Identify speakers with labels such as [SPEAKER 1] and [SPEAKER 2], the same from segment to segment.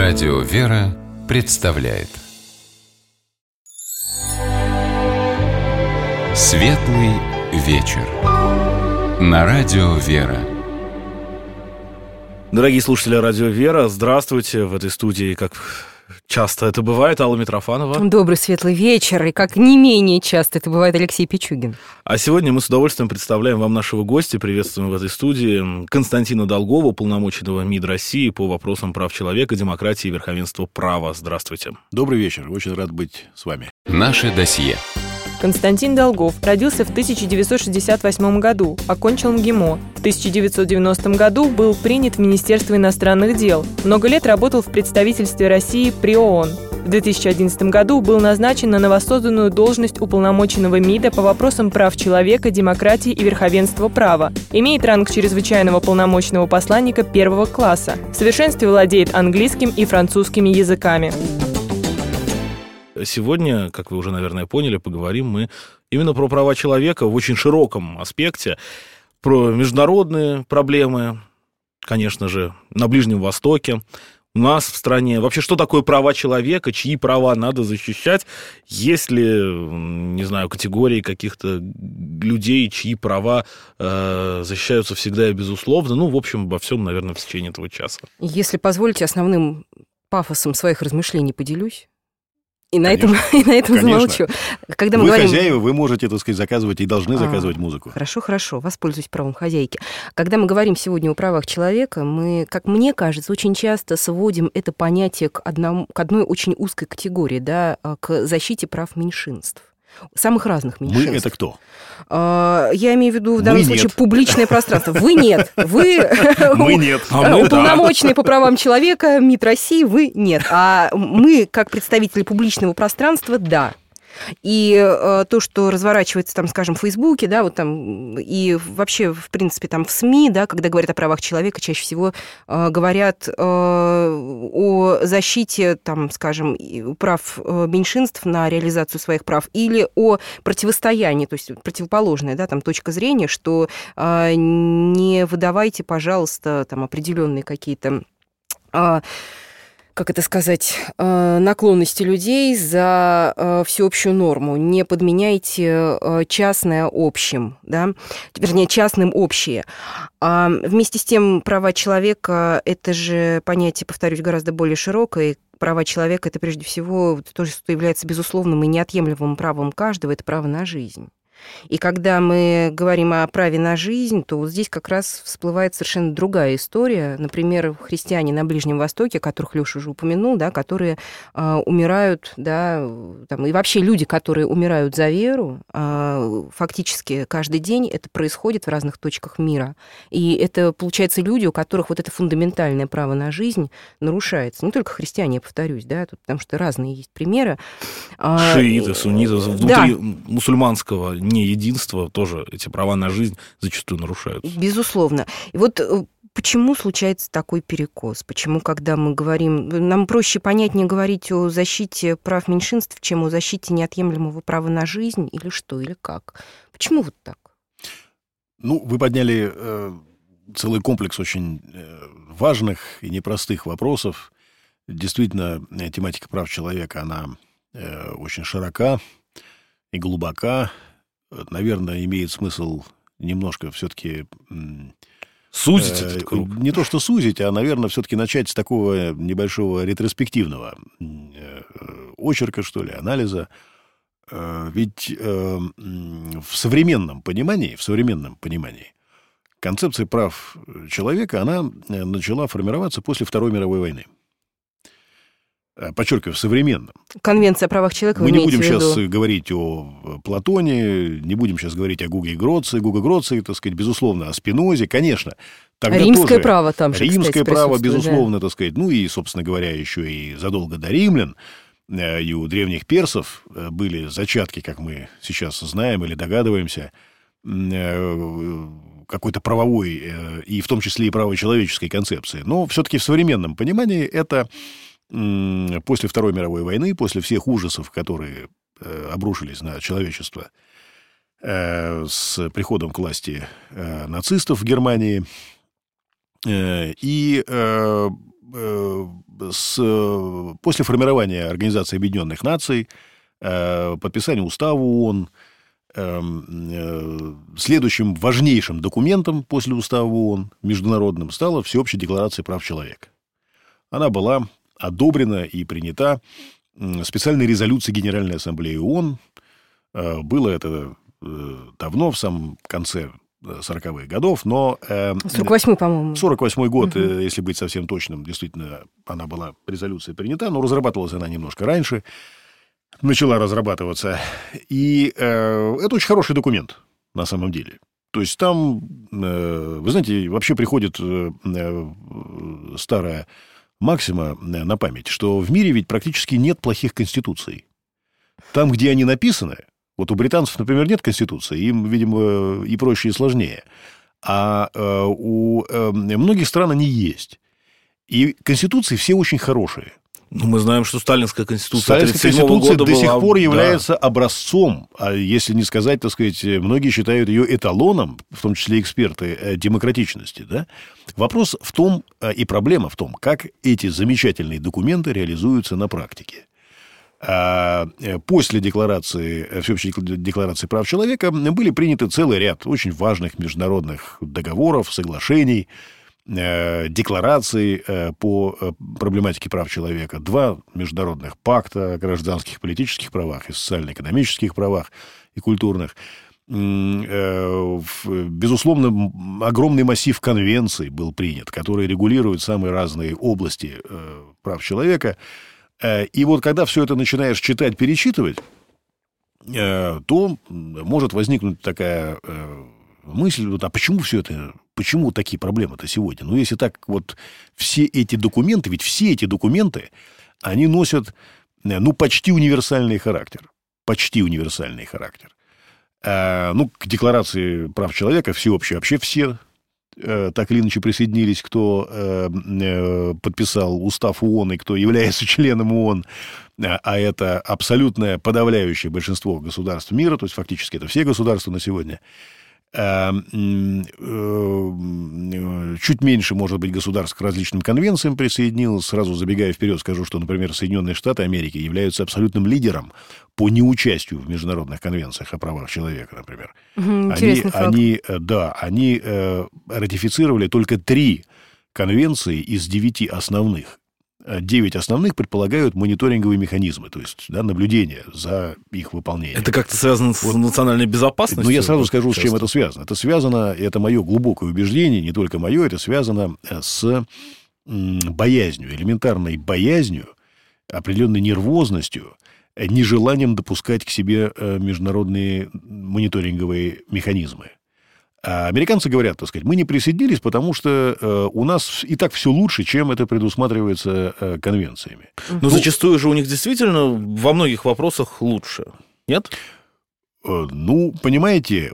[SPEAKER 1] Радио «Вера» представляет Светлый вечер на Радио «Вера».
[SPEAKER 2] Дорогие слушатели Радио «Вера», здравствуйте. В этой студии, как часто это бывает, Алла Митрофанова.
[SPEAKER 3] Добрый светлый вечер. И как не менее часто это бывает, Алексей Пичугин.
[SPEAKER 2] А сегодня мы с удовольствием представляем вам нашего гостя. Приветствуем в этой студии Константина Долгова, уполномоченного МИД России по вопросам прав человека, демократии и верховенства права. Здравствуйте.
[SPEAKER 4] Добрый вечер. Очень рад быть с вами.
[SPEAKER 1] Наше досье.
[SPEAKER 5] Константин Долгов родился в 1968 году, окончил МГИМО. В 1990 году был принят в Министерство иностранных дел. Много лет работал в представительстве России при ООН. В 2011 году был назначен на новосозданную должность уполномоченного МИДа по вопросам прав человека, демократии и верховенства права. Имеет ранг чрезвычайного полномочного посланника первого класса. В совершенстве владеет английским и французскими языками.
[SPEAKER 2] Сегодня, как вы уже, наверное, поняли, поговорим мы именно про права человека в очень широком аспекте, про международные проблемы, конечно же, на Ближнем Востоке, у нас в стране. Вообще, что такое права человека, чьи права надо защищать, есть ли, не знаю, категории каких-то людей, чьи права защищаются всегда и безусловно. Ну, в общем, обо всем, наверное, в течение этого часа.
[SPEAKER 3] Если позволите, основным пафосом своих размышлений поделюсь. И на этом замолчу. Когда мы
[SPEAKER 4] вы
[SPEAKER 3] говорим...
[SPEAKER 4] хозяева, вы можете, так сказать, заказывать и должны заказывать музыку.
[SPEAKER 3] Хорошо, воспользуюсь правом хозяйки. Когда мы говорим сегодня о правах человека, мы, как мне кажется, очень часто сводим это понятие к одной очень узкой категории, да, к защите прав меньшинств. Самых разных меньшинств.
[SPEAKER 4] Мы — это кто?
[SPEAKER 3] Я имею в виду в данном случае публичное пространство. Вы нет. Вы
[SPEAKER 4] мы нет.
[SPEAKER 3] уполномоченные по правам человека, МИД России, вы нет. А мы, как представители публичного пространства, да. И то, что разворачивается, там, скажем, в Фейсбуке, да, вот там, и вообще, в принципе, там в СМИ, да, когда говорят о правах человека, чаще всего говорят о защите, там, скажем, прав меньшинств на реализацию своих прав или о противостоянии, то есть противоположная, да, там, точка зрения, что не выдавайте, пожалуйста, там, определенные какие-то... как это сказать, наклонности людей за всеобщую норму. Не подменяйте частное общим, да? Вернее, частным общее. А вместе с тем, права человека – это же понятие, повторюсь, гораздо более широкое. Права человека – это прежде всего то, что является безусловным и неотъемлемым правом каждого – это право на жизнь. И когда мы говорим о праве на жизнь, то вот здесь как раз всплывает совершенно другая история. Например, христиане на Ближнем Востоке, которых Лёша уже упомянул, да, которые умирают, да, там, и вообще люди, которые умирают за веру, фактически каждый день это происходит в разных точках мира. И это, получается, люди, у которых вот это фундаментальное право на жизнь нарушается. Не только христиане, я повторюсь, да, тут, потому что разные есть примеры.
[SPEAKER 2] Шииты, сунниты, внутри мусульманского неединства тоже эти права на жизнь зачастую нарушаются.
[SPEAKER 3] Безусловно. И вот почему случается такой перекос? Почему, когда мы говорим... Нам проще, понятнее говорить о защите прав меньшинств, чем о защите неотъемлемого права на жизнь, или что, или как? Почему вот так?
[SPEAKER 4] Ну, вы подняли целый комплекс очень важных и непростых вопросов. Действительно, тематика прав человека, она очень широка и глубока. Наверное, имеет смысл немножко все-таки...
[SPEAKER 2] Сузить этот круг?
[SPEAKER 4] Не то, что сузить, а, наверное, все-таки начать с такого небольшого ретроспективного очерка, что ли, анализа. Ведь в современном понимании, концепция прав человека, она начала формироваться после Второй мировой войны. Подчеркиваю, в современном.
[SPEAKER 3] Конвенция о правах человека.
[SPEAKER 4] Мы не будем сейчас говорить о Платоне, не будем сейчас говорить о Гуге Гроции, так сказать, безусловно, о Спинозе, конечно. Тогда
[SPEAKER 3] римское
[SPEAKER 4] тоже
[SPEAKER 3] право там же,
[SPEAKER 4] римское право, безусловно,
[SPEAKER 3] да.
[SPEAKER 4] Так сказать. Ну и, собственно говоря, еще и задолго до римлян и у древних персов были зачатки, как мы сейчас знаем или догадываемся, какой-то правовой, и в том числе и правочеловеческой концепции. Но все-таки в современном понимании это... После Второй мировой войны, после всех ужасов, которые обрушились на человечество с приходом к власти нацистов в Германии, и после формирования Организации Объединенных Наций, подписания Устава ООН, следующим важнейшим документом после Устава ООН, международным, стала Всеобщая декларация прав человека. Она была одобрена и принята специальной резолюцией Генеральной Ассамблеи ООН. Было это давно, в самом конце 40-х годов, но...
[SPEAKER 3] 48-й, по-моему.
[SPEAKER 4] 48-й год, если быть совсем точным, действительно, она была, резолюция принята, но разрабатывалась она немножко раньше, начала разрабатываться. И это очень хороший документ, на самом деле. То есть там, вы знаете, вообще приходит старая максима на память, что в мире ведь практически нет плохих конституций. Там, где они написаны, вот у британцев, например, нет конституции, им, видимо, и проще, и сложнее. А у многих стран они есть. И конституции все очень хорошие.
[SPEAKER 2] Ну, мы знаем, что Сталинская конституция
[SPEAKER 4] 1937 года до сих пор является образцом, а если не сказать, так сказать, многие считают ее эталоном, в том числе эксперты, демократичности. Да? Вопрос в том, и проблема в том, как эти замечательные документы реализуются на практике. После декларации, Всеобщей декларации прав человека были приняты целый ряд очень важных международных договоров, соглашений, деклараций по проблематике прав человека, 2 международных пакта о гражданских и политических правах, и социально-экономических правах, и культурных. Безусловно, огромный массив конвенций был принят, которые регулируют самые разные области прав человека. И вот когда все это начинаешь читать, перечитывать, то может возникнуть такая мысль, а почему все это, почему такие проблемы-то сегодня? Ну, если так вот все эти документы, ведь все эти документы, они носят, ну, почти универсальный характер. Почти универсальный характер. Ну, к Декларации прав человека всеобщей вообще все так или иначе присоединились, кто подписал устав ООН и кто является членом ООН, а это абсолютное подавляющее большинство государств мира, то есть фактически это все государства на сегодня. Чуть меньше, может быть, государств к различным конвенциям присоединилось. Сразу забегая вперед, скажу, что, например, Соединенные Штаты Америки являются абсолютным лидером по неучастию в международных конвенциях о правах человека, например. Они ратифицировали только 3 конвенции из 9 основных. 9 основных предполагают мониторинговые механизмы, то есть наблюдение за их выполнением.
[SPEAKER 2] Это как-то связано с национальной безопасностью?
[SPEAKER 4] Ну, я сразу скажу, с чем это связано. Это связано, это мое глубокое убеждение, не только мое, это связано с боязнью, элементарной боязнью, определенной нервозностью, нежеланием допускать к себе международные мониторинговые механизмы. А американцы говорят, так сказать, мы не присоединились, потому что у нас и так все лучше, чем это предусматривается конвенциями.
[SPEAKER 2] Но зачастую же у них действительно во многих вопросах лучше, нет?
[SPEAKER 4] Ну, понимаете...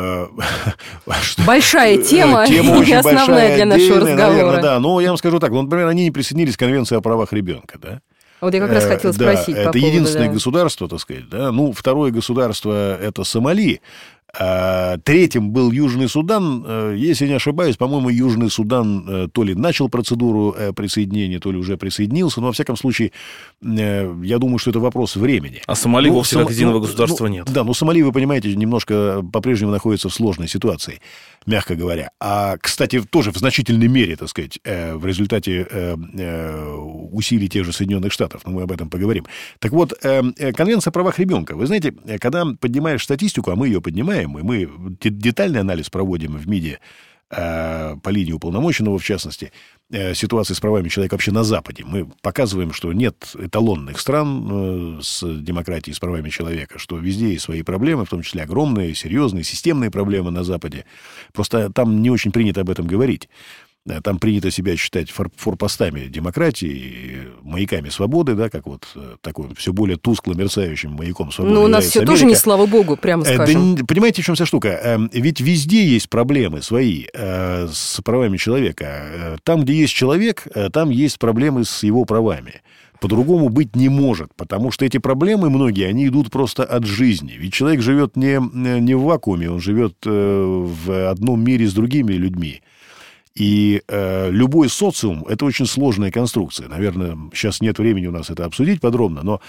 [SPEAKER 3] Большая тема, не основная для нашего разговора.
[SPEAKER 4] Наверное, да, но я вам скажу так, например, они не присоединились к Конвенции о правах ребенка, да?
[SPEAKER 3] Вот я как раз хотел спросить по поводу...
[SPEAKER 4] Это единственное государство, так сказать, да? Ну, второе государство – это Сомали. Третьим был Южный Судан. Если не ошибаюсь, по-моему, Южный Судан то ли начал процедуру присоединения, то ли уже присоединился. Но, во всяком случае, я думаю, что это вопрос времени.
[SPEAKER 2] А Сомали вовсе как единого государства нет.
[SPEAKER 4] Да, но Сомали, вы понимаете, немножко по-прежнему находится в сложной ситуации, мягко говоря. А, кстати, тоже в значительной мере, так сказать, в результате усилий тех же Соединенных Штатов. Но мы об этом поговорим. Так вот, Конвенция о правах ребенка. Вы знаете, когда поднимаешь статистику, а мы ее поднимаем, и мы детальный анализ проводим в МИДе по линии уполномоченного, в частности, ситуации с правами человека вообще на Западе. Мы показываем, что нет эталонных стран с демократией, с правами человека, что везде есть свои проблемы, в том числе огромные, серьезные, системные проблемы на Западе. Просто там не очень принято об этом говорить. Там принято себя считать форпостами демократии, маяками свободы, да, как вот таким все более тускло мерцающим маяком свободы.
[SPEAKER 3] Ну, у нас все тоже не слава богу, прямо скажем.
[SPEAKER 4] Да, понимаете, в чем вся штука? Ведь везде есть проблемы свои с правами человека. Там, где есть человек, там есть проблемы с его правами. По-другому быть не может, потому что эти проблемы многие, они идут просто от жизни. Ведь человек живет не в вакууме, он живет в одном мире с другими людьми. И любой социум – это очень сложная конструкция. Наверное, сейчас нет времени у нас это обсудить подробно, но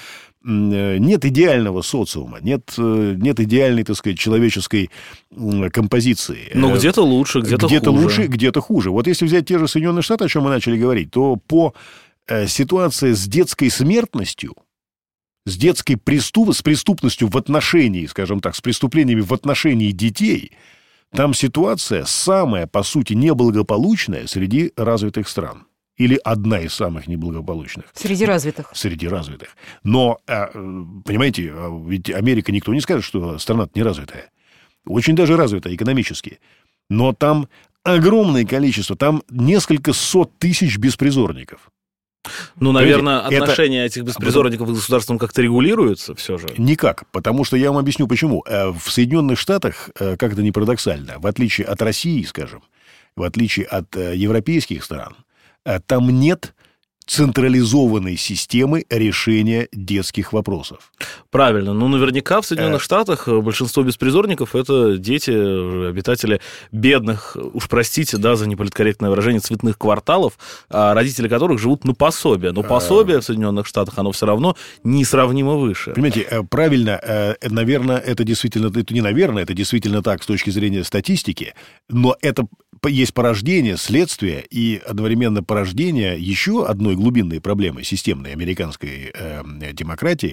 [SPEAKER 4] нет идеального социума, нет идеальной, так сказать, человеческой композиции.
[SPEAKER 2] Но где-то лучше, где-то хуже.
[SPEAKER 4] Где-то лучше, где-то хуже. Вот если взять те же Соединенные Штаты, о чем мы начали говорить, то по ситуации с детской смертностью, с преступностью в отношении, скажем так, с преступлениями в отношении детей, там ситуация самая, по сути, неблагополучная среди развитых стран. Или одна из самых неблагополучных.
[SPEAKER 3] Среди развитых.
[SPEAKER 4] Среди развитых. Но, понимаете, ведь Америка, никто не скажет, что страна-то неразвитая. Очень даже развитая экономически. Но там огромное количество, там несколько сот тысяч беспризорников.
[SPEAKER 2] Ну, наверное, отношения этих беспризорников к государствам как-то регулируются все же?
[SPEAKER 4] Никак, потому что я вам объясню, почему. В Соединенных Штатах, как это ни парадоксально, в отличие от России, скажем, в отличие от европейских стран, там нет централизованной системы решения детских вопросов.
[SPEAKER 2] Правильно. Ну, наверняка в Соединенных Штатах большинство беспризорников – это дети, обитатели бедных, уж простите, да, за неполиткорректное выражение, цветных кварталов, родители которых живут на пособие. Но пособие в Соединенных Штатах, оно все равно несравнимо выше.
[SPEAKER 4] Понимаете, правильно, наверное, это действительно так с точки зрения статистики, но это есть порождение, следствие и одновременно порождение еще одной глубинной проблемы системной американской демократии.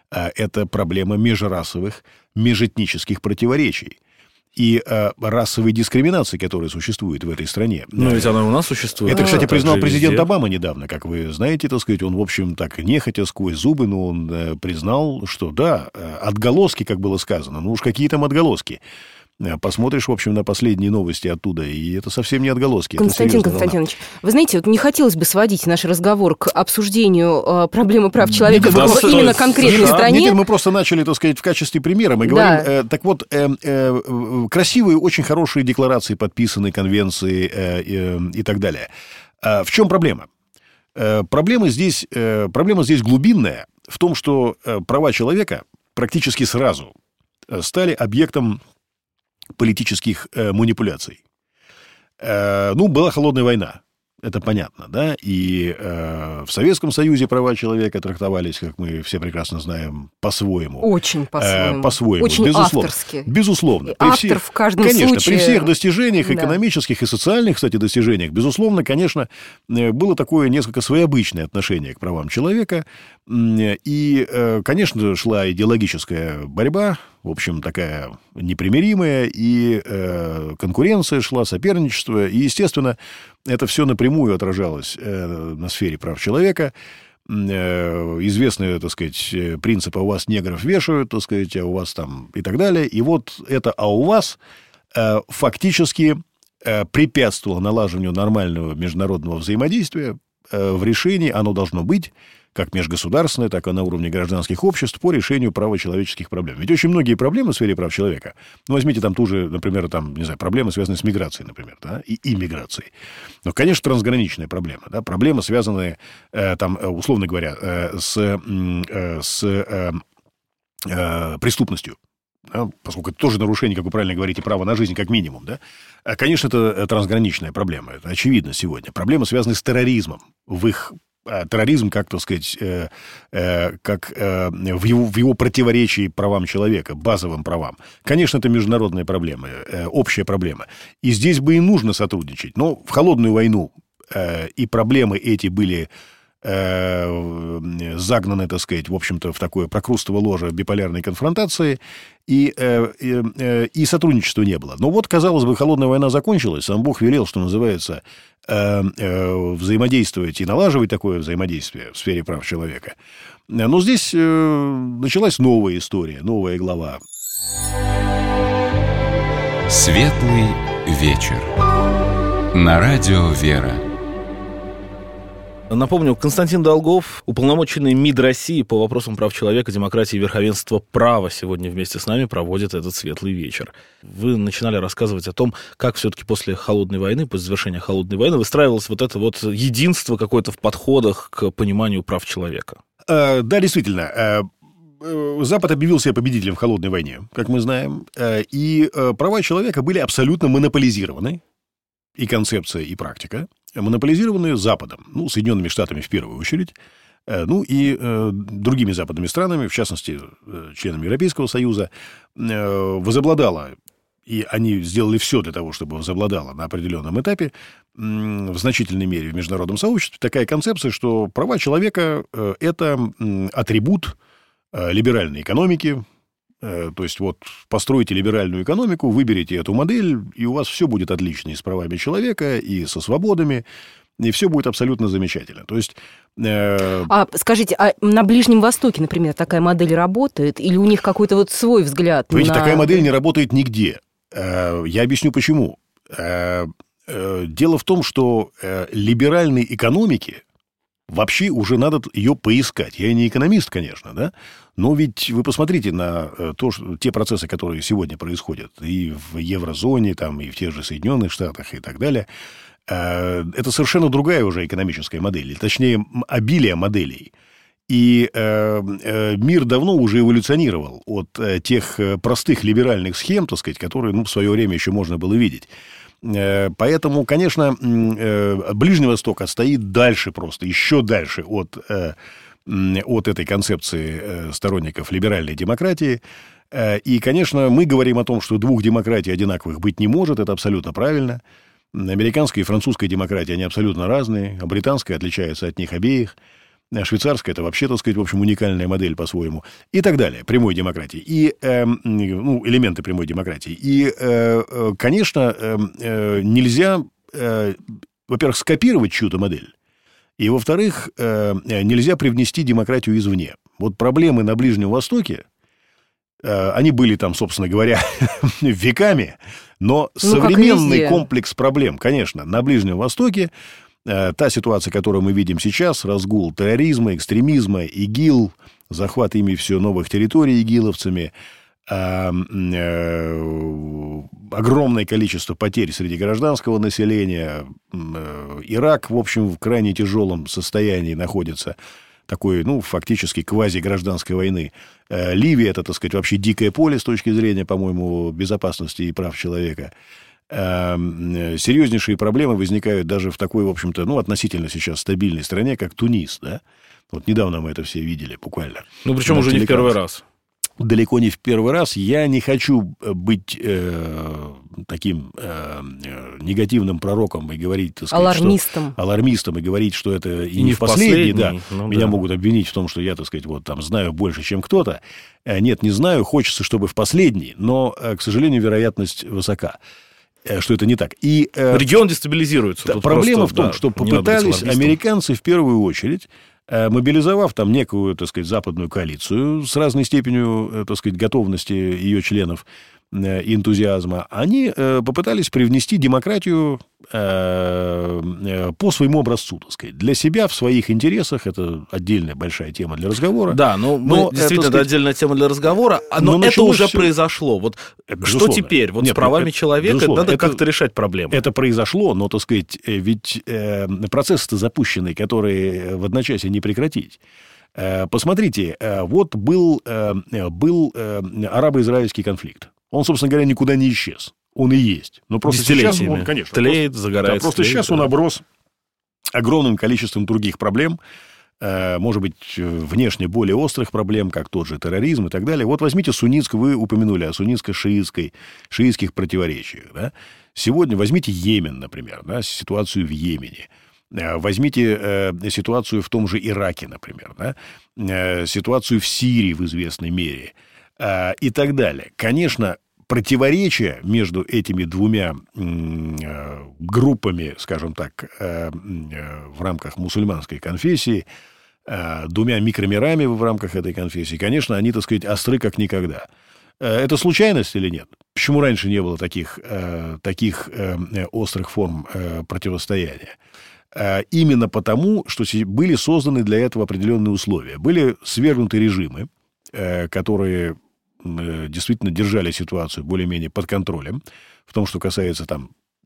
[SPEAKER 4] Это проблема межрасовых, межэтнических противоречий и расовой дискриминации, которая существует в этой стране.
[SPEAKER 2] Но ведь она у нас существует.
[SPEAKER 4] Это, кстати, признал президент Обама недавно, как вы знаете, так сказать, он, в общем, так нехотя сквозь зубы, но он признал, что да, отголоски, как было сказано, ну уж какие там отголоски. Посмотришь, в общем, на последние новости оттуда, и это совсем не отголоски.
[SPEAKER 3] Константин Константинович, вы знаете, вот не хотелось бы сводить наш разговор к обсуждению проблемы прав человека в именно конкретной стране.
[SPEAKER 4] Нет, мы просто начали, так сказать, в качестве примера. Мы говорим, так вот, красивые, очень хорошие декларации, подписанные, конвенции и так далее. В чем проблема? Проблема здесь глубинная в том, что права человека практически сразу стали объектом политических манипуляций. Была холодная война, это понятно, да, и в Советском Союзе права человека трактовались, как мы все прекрасно знаем, по-своему.
[SPEAKER 3] Очень по-своему.
[SPEAKER 4] По-своему,
[SPEAKER 3] очень
[SPEAKER 4] безусловно.
[SPEAKER 3] авторски.
[SPEAKER 4] Безусловно.
[SPEAKER 3] Автор в каждом
[SPEAKER 4] случае. Конечно, при всех достижениях, экономических и социальных, кстати, достижениях, безусловно, конечно, было такое несколько своеобычное отношение к правам человека, и, конечно, шла идеологическая борьба, в общем, такая непримиримая, и конкуренция шла, соперничество, и, естественно, это все напрямую отражалось на сфере прав человека. Известные, так сказать, принципы: у вас негров вешают, так сказать, а у вас там и так далее. И вот это «а у вас» фактически препятствовало налаживанию нормального международного взаимодействия в решении, оно должно быть, как межгосударственное, так и на уровне гражданских обществ, по решению правочеловеческих проблем. Ведь очень многие проблемы в сфере прав человека, возьмите там ту же, например, проблемы, связанные с миграцией, например, да, и иммиграцией. Но, конечно, трансграничная проблема, да, проблемы, связанные, условно говоря, с преступностью. Да, поскольку это тоже нарушение, как вы правильно говорите, права на жизнь как минимум. Да? Конечно, это трансграничная проблема. Это очевидно сегодня. Проблемы, связанные с терроризмом. Терроризм, как, так сказать, как в его противоречии правам человека, базовым правам. Конечно, это международная проблема, общая проблема. И здесь бы и нужно сотрудничать. Но в холодную войну и проблемы эти были загнаны, так сказать, в общем-то, в такое прокрустово ложе биполярной конфронтации, и сотрудничества не было. Но вот, казалось бы, холодная война закончилась, сам Бог велел, что называется, взаимодействовать и налаживать такое взаимодействие в сфере прав человека. Но здесь началась новая история, новая глава.
[SPEAKER 1] Светлый вечер. На радио «Вера».
[SPEAKER 2] Напомню, Константин Долгов, уполномоченный МИД России по вопросам прав человека, демократии и верховенства права, сегодня вместе с нами проводит этот светлый вечер. Вы начинали рассказывать о том, как все-таки после холодной войны, после завершения холодной войны, выстраивалось вот это вот единство какое-то в подходах к пониманию прав человека.
[SPEAKER 4] Да, действительно. Запад объявил себя победителем в холодной войне, как мы знаем, и права человека были абсолютно монополизированы. и концепция, и практика монополизированы Западом, Соединенными Штатами в первую очередь, и другими западными странами, в частности, членами Европейского Союза, возобладала, и они сделали все для того, чтобы возобладала на определенном этапе, в значительной мере в международном сообществе, такая концепция, что права человека – это атрибут либеральной экономики. То есть, постройте либеральную экономику, выберите эту модель, и у вас все будет отлично и с правами человека, и со свободами, и все будет абсолютно замечательно. То есть...
[SPEAKER 3] Скажите, а на Ближнем Востоке, например, такая модель работает? Или у них какой-то свой взгляд?
[SPEAKER 4] Такая модель не работает нигде. Я объясню, почему. Дело в том, что либеральной экономике вообще уже надо ее поискать. Я не экономист, конечно, да? Но ведь вы посмотрите на те процессы, которые сегодня происходят и в еврозоне, и в тех же Соединенных Штатах и так далее. Это совершенно другая уже экономическая модель, точнее, обилие моделей. И мир давно уже эволюционировал от тех простых либеральных схем, так сказать, которые в свое время еще можно было видеть. Поэтому, конечно, Ближний Восток отстоит дальше просто, еще дальше от этой концепции сторонников либеральной демократии. И, конечно, мы говорим о том, что двух демократий одинаковых быть не может, это абсолютно правильно. Американская и французская демократия, они абсолютно разные, а британская отличается от них обеих. Швейцарская – это вообще, так сказать, в общем, уникальная модель по-своему. И так далее, прямой демократии. И, элементы прямой демократии. И, конечно, нельзя, во-первых, скопировать чью-то модель. И, во-вторых, нельзя привнести демократию извне. Проблемы на Ближнем Востоке, они были там, собственно говоря, веками, но современный комплекс проблем, конечно, на Ближнем Востоке, та ситуация, которую мы видим сейчас, разгул терроризма, экстремизма, ИГИЛ, захват ими все новых территорий игиловцами, огромное количество потерь среди гражданского населения, Ирак, в общем, в крайне тяжелом состоянии находится, такой, фактически квази-гражданской войны. Ливия – это, так сказать, вообще дикое поле с точки зрения, по-моему, безопасности и прав человека. Серьезнейшие проблемы возникают даже в такой, в общем-то, относительно сейчас стабильной стране, как Тунис, да? Недавно мы это все видели буквально.
[SPEAKER 2] Причем уже не в первый раз.
[SPEAKER 4] Далеко не в первый раз. Я не хочу быть таким негативным пророком и говорить, так сказать, алармистом и говорить, что это и не в последний. Да. Меня могут обвинить в том, что я, так сказать, знаю больше, чем кто-то. Нет, не знаю, хочется, чтобы в последний, но, к сожалению, вероятность высока, что это не так. И
[SPEAKER 2] регион дестабилизируется.
[SPEAKER 4] Проблема в том, что попытались американцы в первую очередь, мобилизовав там некую, так сказать, западную коалицию с разной степенью, так сказать, готовности ее членов и энтузиазма, они попытались привнести демократию по своему образцу, так сказать. Для себя, в своих интересах, это отдельная большая тема для разговора.
[SPEAKER 2] Да, но действительно, это отдельная тема для разговора, но это уже произошло. Что теперь? С правами человека надо как-то решать проблему.
[SPEAKER 4] Это произошло, но, так сказать, ведь процессы-то запущенные, которые в одночасье не прекратить. Посмотрите, был арабо-израильский конфликт. Он, собственно говоря, никуда не исчез. Он и есть. Но просто сейчас он, конечно,
[SPEAKER 2] тлеет, загорается.
[SPEAKER 4] Просто сейчас он оброс огромным количеством других проблем, может быть, внешне более острых проблем, как тот же терроризм и так далее. Возьмите вы упомянули о шиитских противоречиях. Да? Сегодня возьмите Йемен, например, да, ситуацию в Йемене. Возьмите ситуацию в том же Ираке, например, да? Ситуацию в Сирии в известной мере и так далее. Конечно, противоречия между этими двумя группами, скажем так, в рамках мусульманской конфессии, двумя микромирами в рамках этой конфессии, конечно, они, так сказать, остры как никогда. Это случайность или нет? Почему раньше не было таких острых форм противостояния? Именно потому, что были созданы для этого определенные условия. Были свергнуты режимы, которые действительно держали ситуацию более-менее под контролем, в том, что касается там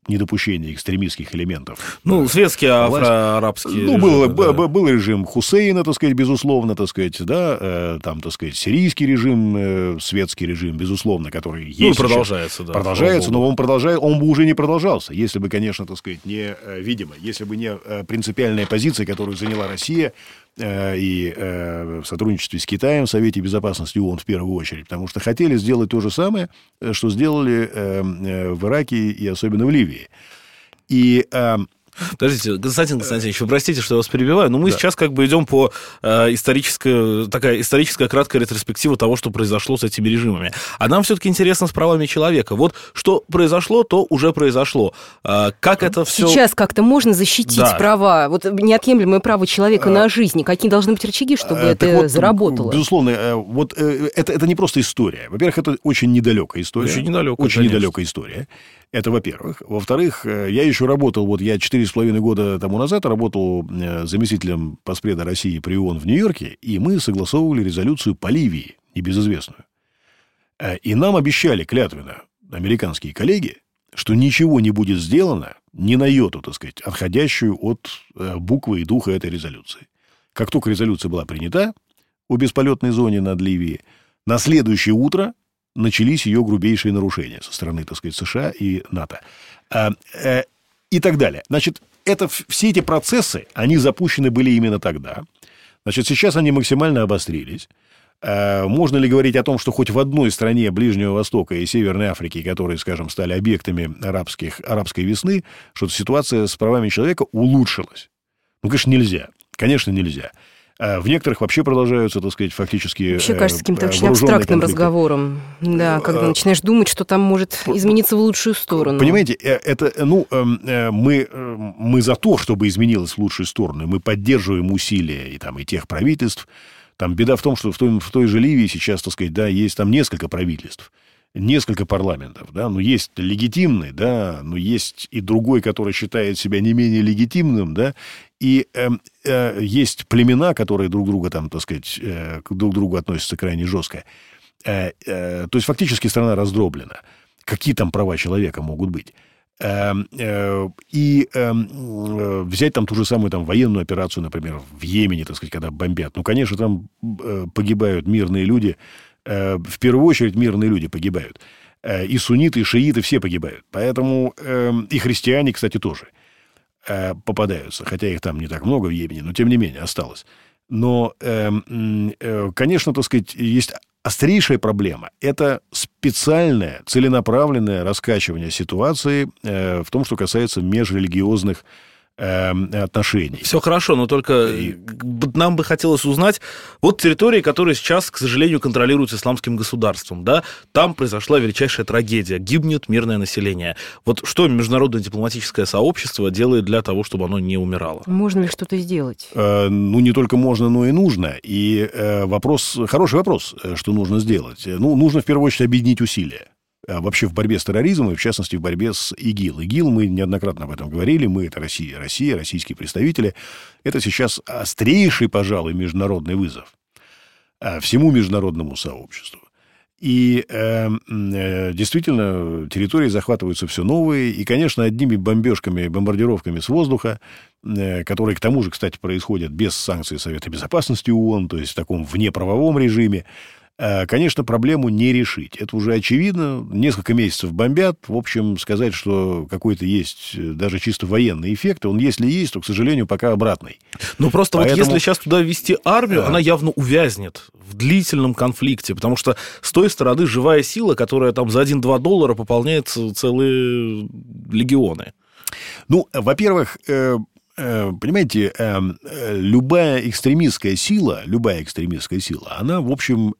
[SPEAKER 4] недопущения экстремистских элементов.
[SPEAKER 2] Ну, светские, афро-арабские.
[SPEAKER 4] Ну, был режим Хусейна, так сказать, безусловно, так сказать, да, там, так сказать, сирийский режим, светский режим, безусловно, который есть. Ну,
[SPEAKER 2] продолжается, да.
[SPEAKER 4] Продолжается, но он бы уже не продолжался, если бы, конечно, так сказать, если бы не принципиальная позиция, которую заняла Россия и в сотрудничестве с Китаем в Совете Безопасности ООН в первую очередь, потому что хотели сделать то же самое, что сделали в Ираке и особенно в Ливии. И...
[SPEAKER 2] Подождите, Константин Константинович, вы простите, что я вас перебиваю, но мы сейчас как бы идем по историческая краткая ретроспектива того, что произошло с этими режимами. А нам все-таки интересно с правами человека. Вот что произошло, то уже произошло. Как это все...
[SPEAKER 3] Сейчас как-то можно защитить права, вот неотъемлемое право человека на жизнь? Какие должны быть рычаги, чтобы это заработало?
[SPEAKER 4] Безусловно, вот это не просто история. Во-первых, это очень недалекая история. Очень недалекая история. Это, во-первых. Во-вторых, я еще работал, я 4,5 года тому назад работал заместителем поспреда России при ООН в Нью-Йорке, и мы согласовывали резолюцию по Ливии, небезызвестную. И нам обещали клятвенно американские коллеги, что ничего не будет сделано, ни на йоту, так сказать, отходящую от буквы и духа этой резолюции. Как только резолюция была принята о бесполетной зоне над Ливией, на следующее утро начались ее грубейшие нарушения со стороны, так сказать, США и НАТО. И так далее. Значит, все эти процессы, они запущены были именно тогда. Значит, сейчас они максимально обострились. Можно ли говорить о том, что хоть в одной стране Ближнего Востока и Северной Африки, которые, скажем, стали объектами арабской весны, что ситуация с правами человека улучшилась? Ну, конечно, нельзя. Конечно, нельзя. В некоторых вообще продолжаются, так сказать, фактически...
[SPEAKER 3] Вообще кажется каким-то очень абстрактным разговором. Да, когда начинаешь думать, что там может измениться в лучшую сторону.
[SPEAKER 4] Понимаете, мы за то, чтобы изменилось в лучшую сторону. Мы поддерживаем усилия и тех правительств. Там беда в том, что в той же Ливии сейчас, так сказать, да, есть там несколько правительств, несколько парламентов, да, но есть легитимный, да, но есть и другой, который считает себя не менее легитимным, да, и есть племена, которые друг друга там, так сказать, друг к другу относятся крайне жестко. То есть фактически страна раздроблена. Какие там права человека могут быть? И взять там ту же самую военную операцию, например, в Йемене, так сказать, когда бомбят. Ну, конечно, там погибают мирные люди. В первую очередь мирные люди погибают. И сунниты, и шииты все погибают. Поэтому и христиане, кстати, тоже попадаются. Хотя их там не так много в Йемене, но тем не менее осталось. Но, конечно, так сказать, есть острейшая проблема. Это специальное, целенаправленное раскачивание ситуации в том, что касается межрелигиозных отношений.
[SPEAKER 2] Все хорошо, но только нам бы хотелось узнать, вот территории, которые сейчас, к сожалению, контролируются исламским государством, да, там произошла величайшая трагедия, гибнет мирное население. Вот что международное дипломатическое сообщество делает для того, чтобы оно не умирало?
[SPEAKER 3] Можно ли что-то сделать?
[SPEAKER 4] Ну, не только можно, но и нужно. И хороший вопрос, что нужно сделать. Ну, нужно в первую очередь объединить усилия. Вообще в борьбе с терроризмом, и в частности в борьбе с ИГИЛ. ИГИЛ, мы неоднократно об этом говорили, мы — это Россия, российские представители. Это сейчас острейший, пожалуй, международный вызов всему международному сообществу. И действительно, территории захватываются все новые, и, конечно, одними бомбардировками с воздуха, которые, к тому же, кстати, происходят без санкций Совета Безопасности ООН, то есть в таком внеправовом режиме, конечно, проблему не решить. Это уже очевидно. Несколько месяцев бомбят. В общем, сказать, что какой-то есть даже чисто военный эффект, он, если есть, то, к сожалению, пока обратный.
[SPEAKER 2] Ну, просто поэтому... вот если сейчас туда ввести армию, она явно увязнет в длительном конфликте, потому что с той стороны живая сила, которая там за $1-2 пополняет целые легионы.
[SPEAKER 4] Ну, во-первых... Понимаете, любая экстремистская сила, она, в общем,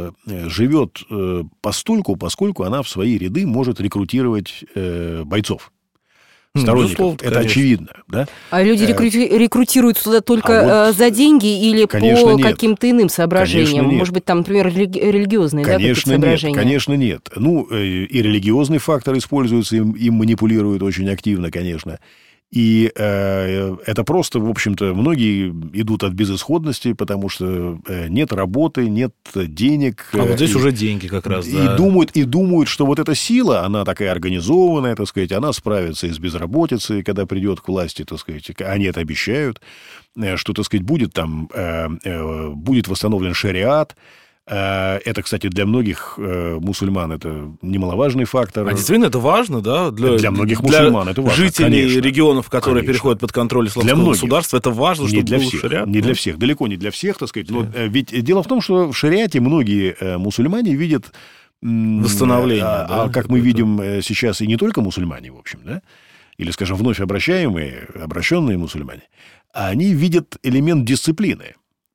[SPEAKER 4] живет поскольку она в свои ряды может рекрутировать бойцов. Сторонников. Это конечно. Очевидно. Да?
[SPEAKER 3] А люди рекрутируются туда только за деньги или по каким-то иным соображениям? Может быть, там, например, религиозные соображения?
[SPEAKER 4] Конечно, нет. Ну, и религиозный фактор используется, им манипулируют очень активно, конечно. И это просто, в общем-то, многие идут от безысходности, потому что нет работы, нет денег.
[SPEAKER 2] А вот здесь уже деньги как раз, да.
[SPEAKER 4] И думают, что вот эта сила, она такая организованная, так сказать, она справится и с безработицей, когда придет к власти, так сказать. Они это обещают, что, так сказать, будет восстановлен шариат. Это, кстати, для многих мусульман это немаловажный фактор.
[SPEAKER 2] А действительно это важно, да?
[SPEAKER 4] Для многих мусульман это важно,
[SPEAKER 2] жителей
[SPEAKER 4] конечно.
[SPEAKER 2] регионов, которые переходят под контроль исламского государства, это важно, чтобы был шариат?
[SPEAKER 4] Не для всех, далеко не для всех, так сказать. Но ведь дело в том, что в шариате многие мусульмане видят...
[SPEAKER 2] Восстановление.
[SPEAKER 4] Как мы видим сейчас и не только мусульмане, в общем, да? Или, скажем, вновь обращенные мусульмане, они видят элемент дисциплины.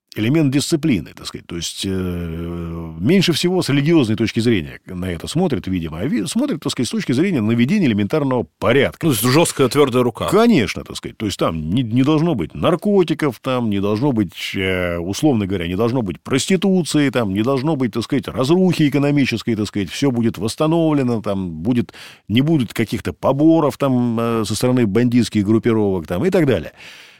[SPEAKER 4] Так сказать. То есть, меньше всего с религиозной точки зрения на это смотрят, видимо, а смотрят, так сказать, с точки зрения наведения элементарного порядка.
[SPEAKER 2] Ну, то есть, жесткая, твердая рука.
[SPEAKER 4] Конечно, так сказать. То есть, там не должно быть наркотиков, там не должно быть, условно говоря, не должно быть проституции, там не должно быть, так сказать, разрухи экономической, так сказать, все будет восстановлено, там не будет каких-то поборов там со стороны бандитских группировок там, и так далее.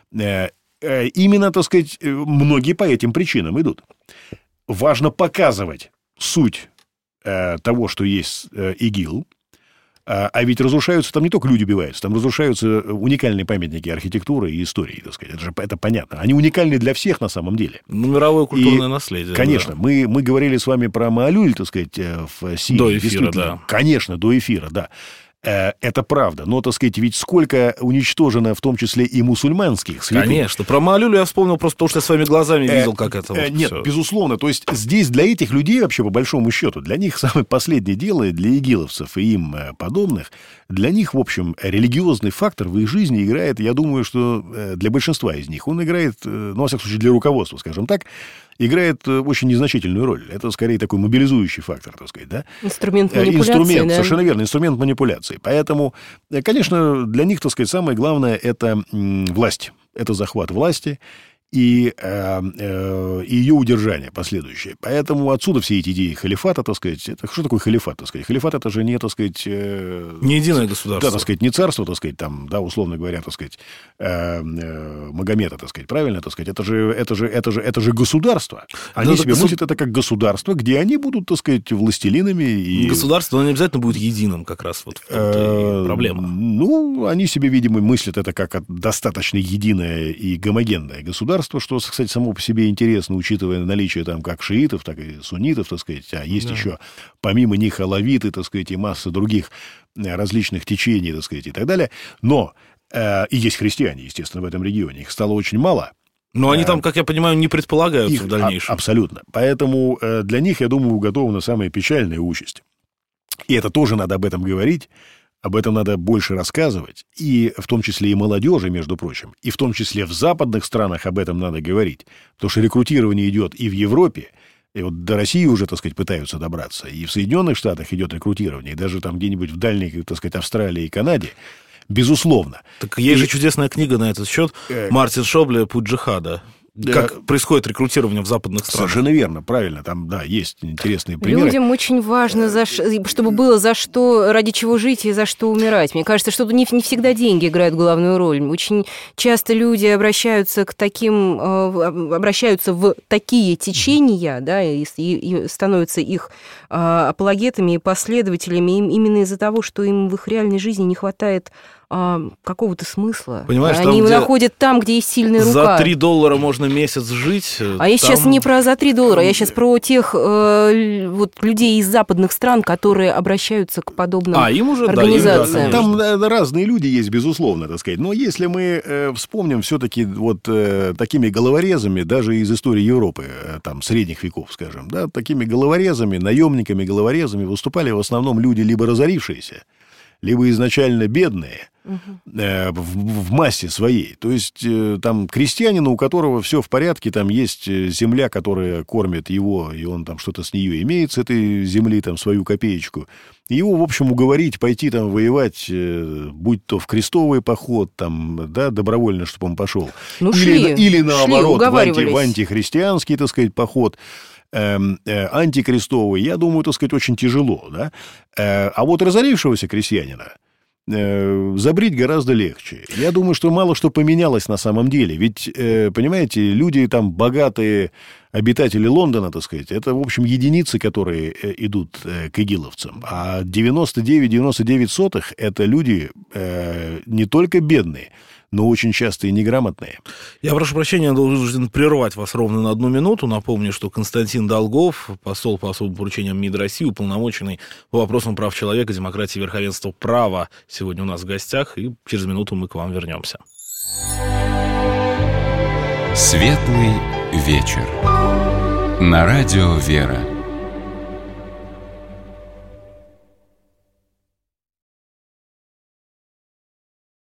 [SPEAKER 4] Именно, так сказать, многие по этим причинам идут. Важно показывать суть того, что есть ИГИЛ. А ведь разрушаются, там не только люди убиваются, там разрушаются уникальные памятники архитектуры и истории, так сказать. Это понятно. Они уникальны для всех на самом деле.
[SPEAKER 2] Ну, мировое культурное наследие.
[SPEAKER 4] Конечно. Да. Мы говорили с вами про Маалюль, так сказать, в Сирии.
[SPEAKER 2] До эфира, да.
[SPEAKER 4] Конечно, до эфира, да. Это правда. Но, так сказать, ведь сколько уничтожено, в том числе и мусульманских святынь.
[SPEAKER 2] Конечно. Про Маалюлю я вспомнил просто потому, что я своими глазами видел, как это вот
[SPEAKER 4] Нет,
[SPEAKER 2] все.
[SPEAKER 4] Безусловно. То есть, здесь для этих людей, вообще, по большому счету, для них самое последнее дело, для игиловцев и им подобных, для них, в общем, религиозный фактор в их жизни играет, я думаю, что для большинства из них, он играет, ну, во всяком случае, для руководства, скажем так, играет очень незначительную роль. Это, скорее, такой мобилизующий фактор, так сказать, да?
[SPEAKER 3] Инструмент манипуляции, да?
[SPEAKER 4] Совершенно верно, инструмент манипуляции. Поэтому, конечно, для них, так сказать, самое главное – это власть. Это захват власти и ее удержание последующее. Поэтому отсюда все эти идеи халифата, так сказать. Что такое халифат, так сказать? Халифат – это же не, так сказать...
[SPEAKER 2] Не единое государство.
[SPEAKER 4] Да, так сказать, не царство, так сказать, там, да, условно говоря, так сказать, Магомета, так сказать, правильно, так сказать. Это же государство. Они себе мыслят это как государство, где они будут, так сказать, властелинами. И...
[SPEAKER 2] Государство, оно не обязательно будет единым как раз. Вот в том-то и проблема.
[SPEAKER 4] Ну, они себе, видимо, мыслят это как достаточно единое и гомогенное государство, что, кстати, само по себе интересно, учитывая наличие там как шиитов, так и суннитов, так сказать, а есть еще помимо них алавиты, так сказать, и масса других различных течений, так сказать, и так далее. Но и есть христиане, естественно, в этом регионе. Их стало очень мало.
[SPEAKER 2] Но они там, как я понимаю, не предполагаются в дальнейшем.
[SPEAKER 4] Абсолютно. Поэтому для них, я думаю, уготована самая печальная участь. И это тоже надо об этом говорить. Об этом надо больше рассказывать, и в том числе и молодежи, между прочим, и в том числе в западных странах об этом надо говорить, потому что рекрутирование идет и в Европе, и вот до России уже, так сказать, пытаются добраться, и в Соединенных Штатах идет рекрутирование, и даже там где-нибудь в дальней, так сказать, Австралии и Канаде, безусловно.
[SPEAKER 2] Так есть же чудесная книга на этот счет Мартин Шобле «Путь джихада». Как происходит рекрутирование в западных странах.
[SPEAKER 4] Совершенно верно, правильно. Там, да, есть интересные примеры.
[SPEAKER 3] Людям очень важно, чтобы было за что, ради чего жить и за что умирать. Мне кажется, что не всегда деньги играют главную роль. Очень часто люди обращаются в такие течения, да, и становятся их апологетами и последователями именно из-за того, что им в их реальной жизни не хватает какого-то смысла.
[SPEAKER 2] Понимаешь,
[SPEAKER 3] они
[SPEAKER 2] там,
[SPEAKER 3] находят там, где есть сильная рука.
[SPEAKER 2] За $3 можно месяц жить.
[SPEAKER 3] А я сейчас не про за $3, я сейчас про тех вот людей из западных стран, которые обращаются к подобным организациям.
[SPEAKER 4] Там разные люди есть, безусловно, так сказать. Но если мы вспомним все-таки вот такими головорезами, даже из истории Европы, там, средних веков, скажем, да, такими головорезами, наемниками, головорезами выступали в основном люди либо разорившиеся, либо изначально бедные, в массе своей. То есть там крестьянин, у которого все в порядке, там есть земля, которая кормит его, и он там что-то с нее имеет, с этой земли, там, свою копеечку. Его, в общем, уговорить пойти там воевать, будь то в крестовый поход, там, да, добровольно, чтобы он пошел. Или наоборот, в антихристианский, так сказать, поход, антикрестовый, я думаю, так сказать, очень тяжело, да. А вот разорившегося крестьянина, забрить гораздо легче. Я думаю, что мало что поменялось на самом деле. Ведь, понимаете, люди там богатые, обитатели Лондона, так сказать, это, в общем, единицы, которые идут к игиловцам. А 99,99 это люди не только бедные, но очень часто и неграмотные.
[SPEAKER 2] Я прошу прощения, я должен прервать вас ровно на 1 минуту. Напомню, что Константин Долгов, посол по особым поручениям МИД России, уполномоченный по вопросам прав человека, демократии и верховенства права, сегодня у нас в гостях, и через минуту мы к вам вернемся.
[SPEAKER 1] Светлый вечер. На радио «Вера».